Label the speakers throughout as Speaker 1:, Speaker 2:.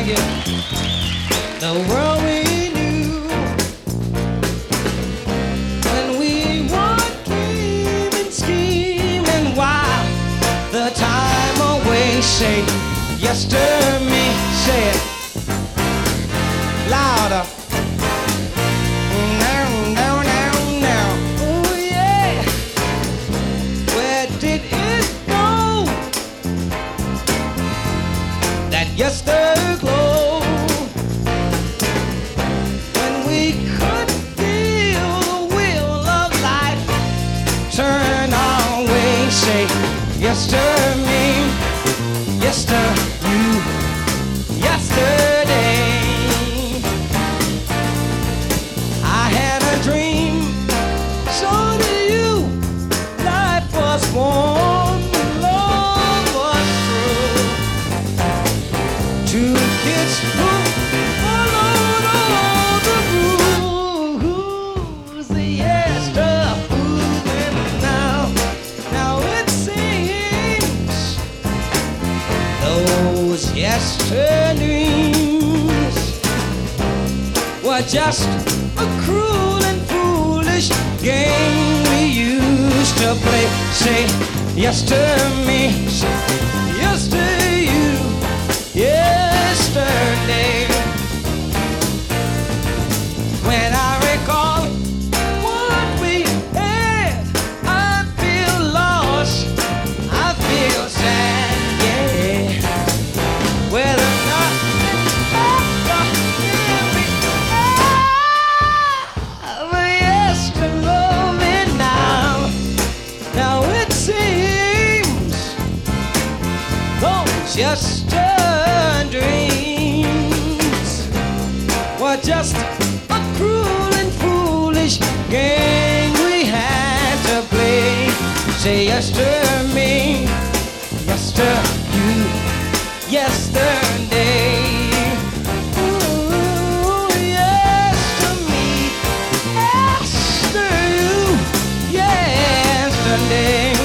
Speaker 1: forget the world we knew when we were dreaming, scheming while the time away. Say yes to me, say it louder. Now, now, now, now. Oh yeah. Where did it go? That yesterglow when we could feel the wheel of life turn our way. Say yes to me, yes to you, yesterday. I had a dream, so did you. Life was warm, love was true. Two kids who followed all the rules. Yes, the food, and now it seems those yesterdays were just a cruel and foolish game we used to play. Say yes to me, say yes to you, yesterday. When I recall what we had, I feel lost, I feel sad, yeah. Whether or not yes to love it now. Now it seems those yesterday dreams were just a cruel and foolish game we had to play. Say yes to me, yes to you, yesterday. Ooh, yes to me, yes to you, yesterday.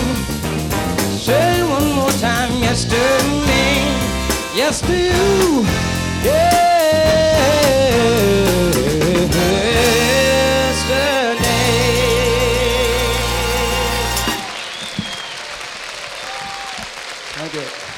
Speaker 1: Say one more time, yes to me, yes to you, yeah.